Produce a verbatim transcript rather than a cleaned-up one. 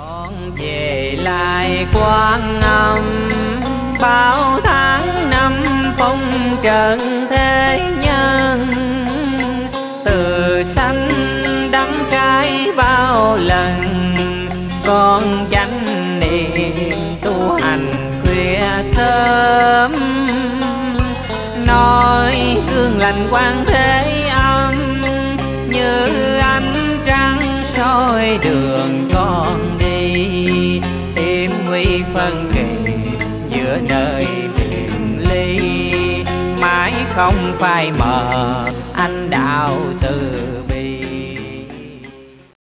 con về lại Quan Âm, bao tháng năm phong trần thế nhân. Từ sanh đắng cay bao lần, con chánh niệm tu hành khuya sớm. Nói gương lành Quan Thế Âm, như ánh trăng soi đường con đi. Hiểm nguy phân kỳ giữa nơi biệt ly, mãi không phai mờ ánh đạo từ